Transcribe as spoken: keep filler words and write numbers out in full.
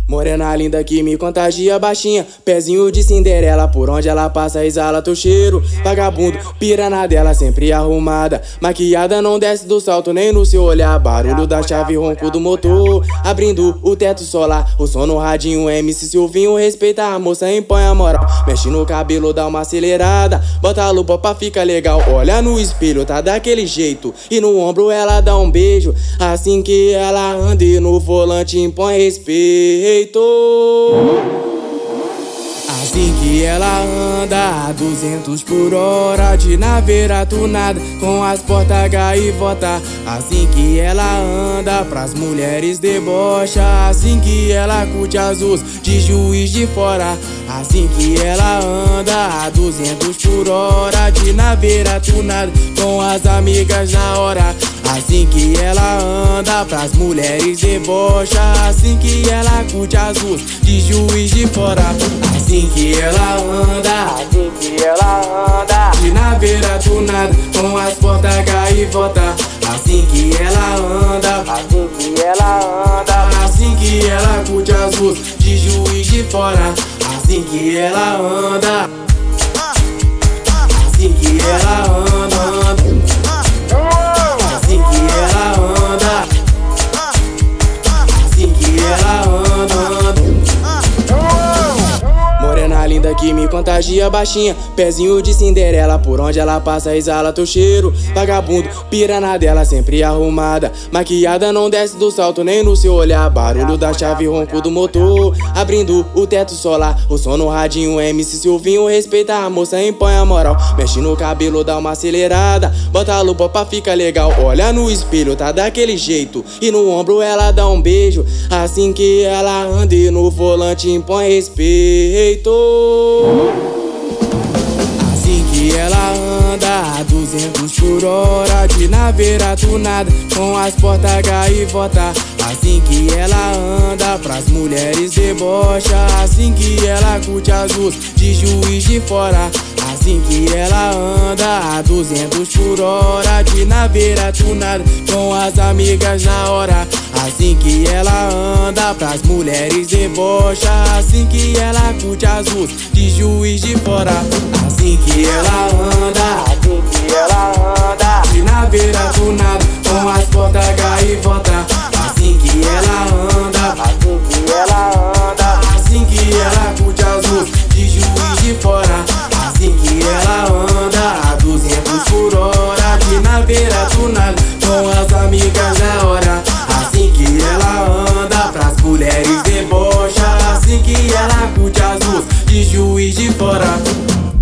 Morena linda que me contagia baixinha, pezinho de Cinderela, por onde ela passa exala teu cheiro. Vagabundo, pirana dela sempre arrumada, maquiada não desce do salto nem no seu olhar. Barulho da chave, ronco do motor, abrindo o teto solar, o som no radinho. M C Silvinho respeita a moça, impõe a moral. Mexe no cabelo, dá uma acelerada, bota a lupa pra ficar legal. Olha no espelho, tá daquele jeito, e no ombro ela dá um beijo. Assim que ela anda e no volante impõe respeito. Assim que ela anda a duzentos por hora, de naveira tunada, com as portas gaivota. Assim que ela anda pras mulheres debocha, assim que ela curte as ruas de Juiz de Fora. Assim que ela anda a duzentos por hora, de naveira tunada, com as amigas na hora. Assim que ela anda pras mulheres debocha, assim que ela curte as ruas de Juiz de Fora. Assim que ela anda, assim que ela anda, de naveira tunada, com as portas gaivota. Assim que ela anda, assim que ela anda, assim que ela curte as ruas de Juiz de Fora. Assim que ela anda, assim que ela anda, assim que ela anda, assim que ela anda. Morena linda que me contagia baixinha, pezinho de Cinderela, por onde ela passa exala teu cheiro. Vagabundo, pirana dela sempre arrumada, maquiada não desce do salto nem no seu olhar. Barulho da chave, ronco do motor, abrindo o teto solar, o som no radinho. M C Silvinho respeita a moça, impõe a moral. Mexe no cabelo, dá uma acelerada, bota a lupa pra ficar legal. Olha no espelho, tá daquele jeito, e no ombro ela dá um beijo. Assim que ela anda e no volante impõe respeito. Assim que ela anda a duzentos por hora, de naveira tunada, com as portas gaivota. Assim que ela anda pras mulheres debocha, assim que ela curte as ruas de Juiz de Fora. Assim que ela anda a duzentos por hora, de naveira tunada, com as amigas na hora. Assim que ela anda pras mulheres debocha, assim que ela curte as ruas de Juiz de Fora. Assim que ela anda, assim que ela anda, de naveira tunada, com as portas gaivota. Assim que ela anda, assim que ela anda, assim que ela curte as ruas de Juiz de Fora. Assim que ela anda a duzentos por hora, de naveira tunada, com as amigas na hora. Assim que ela anda pras mulheres debocha, assim que ela curte as ruas de Juiz de Fora.